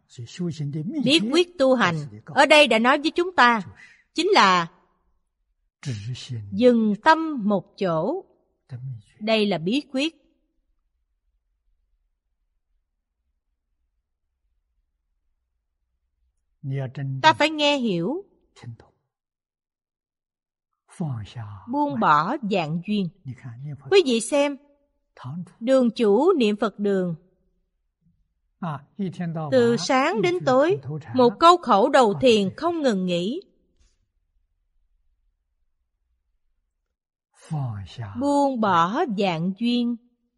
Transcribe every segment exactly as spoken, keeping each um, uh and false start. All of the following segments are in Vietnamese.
Bí quyết tu hành ở đây đã nói với chúng ta chính là dừng tâm một chỗ. Đây là bí quyết. Ta phải nghe hiểu, buông bỏ vạn duyên. Quý vị xem, đường chủ niệm Phật đường, từ sáng đến tối, một câu khẩu đầu thiền không ngừng nghỉ. Buông bỏ vạn duyên,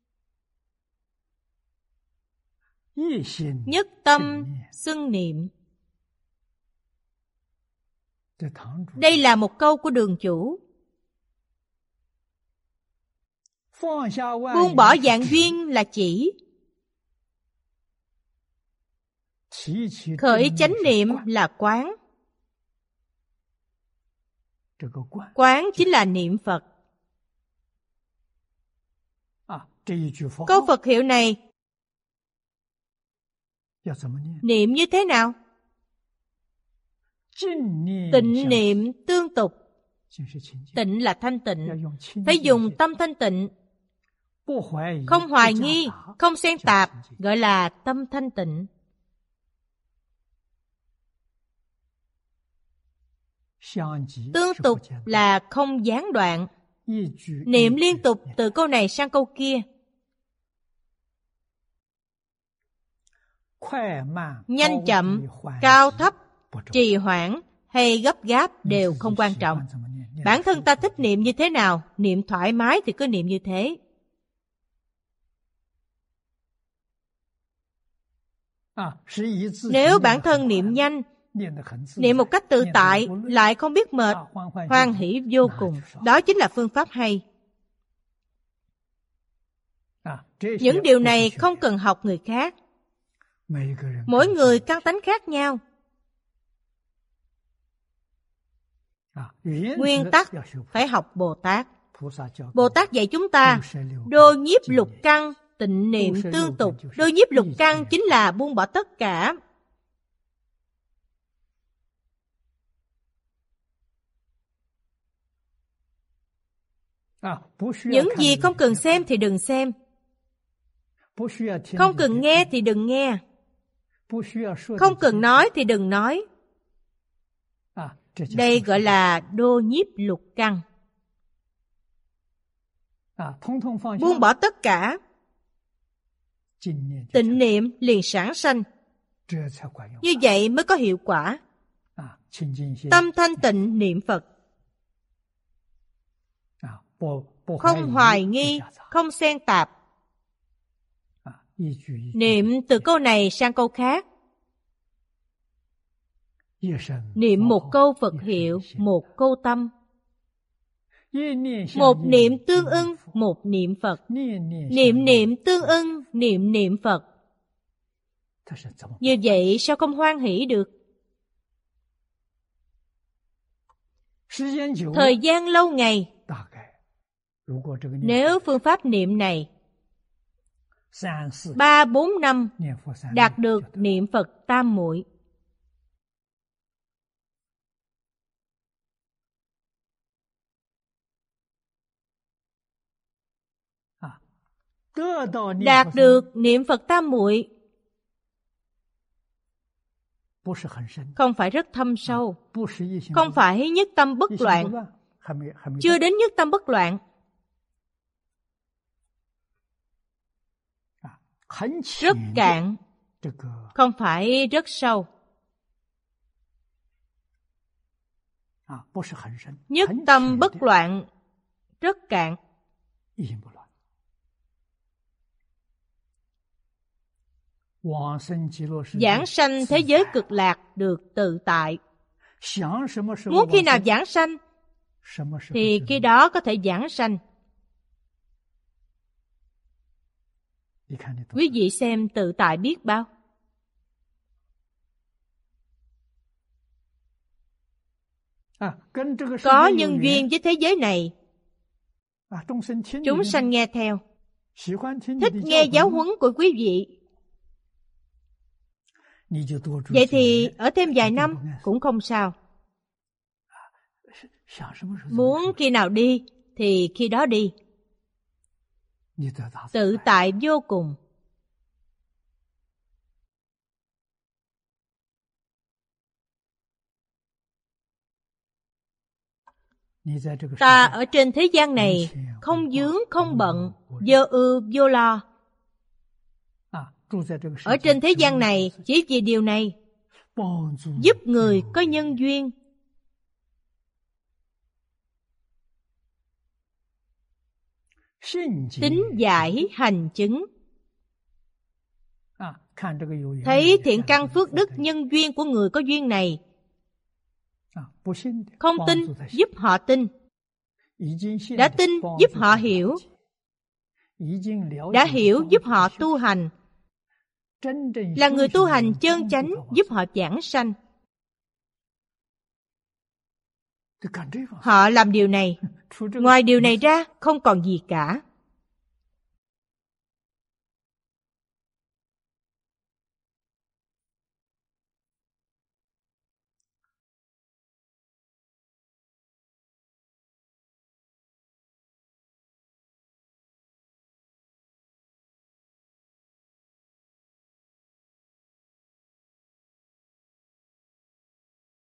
nhất tâm xưng niệm. Đây là một câu của đường chủ. Buông bỏ vạn duyên là chỉ khởi chánh niệm là quán. Quán chính là niệm Phật. Câu Phật hiệu này niệm như thế nào? Tịnh niệm tương tục. Tịnh là thanh tịnh, phải dùng tâm thanh tịnh, không hoài nghi, không xen tạp, gọi là tâm thanh tịnh. Tương tục là không gián đoạn, niệm liên tục từ câu này sang câu kia. Nhanh chậm, cao thấp, trì hoãn hay gấp gáp đều không quan trọng. Bản thân ta thích niệm như thế nào, niệm thoải mái thì cứ niệm như thế. Nếu bản thân niệm nhanh, niệm một cách tự tại, lại không biết mệt, hoan hỷ vô cùng, đó chính là phương pháp hay. Những điều này không cần học người khác. Mỗi người căn tánh khác nhau. Nguyên tắc phải học Bồ Tát. Bồ Tát dạy chúng ta đô nhiếp lục căn, tịnh niệm tương tục. Đô nhiếp lục căn chính là buông bỏ tất cả. Những gì không cần xem thì đừng xem, không cần nghe thì đừng nghe, không cần nói thì đừng nói. Đây gọi là đô nhiếp lục căn. Buông bỏ tất cả, tịnh niệm liền sản sanh. Như vậy mới có hiệu quả. Tâm thanh tịnh niệm Phật, không hoài nghi, không xen tạp. Niệm từ câu này sang câu khác. Niệm một câu Phật hiệu, một câu tâm. Một niệm tương ưng, một niệm Phật. Niệm niệm tương ưng, niệm niệm Phật. Như vậy sao không hoan hỷ được? Thời gian lâu ngày, nếu phương pháp niệm này ba bốn năm đạt được niệm Phật tam muội, đạt được niệm Phật tam muội, không phải rất thâm sâu, không phải nhất tâm bất loạn, chưa đến nhất tâm bất loạn, rất cạn, không phải rất sâu. Nhất tâm bất loạn, rất cạn. Giảng sanh thế giới cực lạc được tự tại. Muốn khi nào giảng sanh thì khi đó có thể giảng sanh. Quý vị xem tự tại biết bao. Có nhân duyên với thế giới này, chúng sanh nghe theo, thích nghe giáo huấn của quý vị. Vậy thì ở thêm vài năm cũng không sao. Muốn khi nào đi thì khi đó đi. Tự tại vô cùng. Ta ở trên thế gian này không vướng, không bận, vô ưu, vô lo. Ở trên thế gian này chỉ vì điều này, giúp người có nhân duyên. Tín giải hành chứng. Thấy thiện căn phước đức nhân duyên của người có duyên này, không tin giúp họ tin, đã tin giúp họ hiểu, đã hiểu giúp họ tu hành, là người tu hành chân chánh giúp họ giảng sanh. Họ làm điều này, ngoài điều này ra không còn gì cả.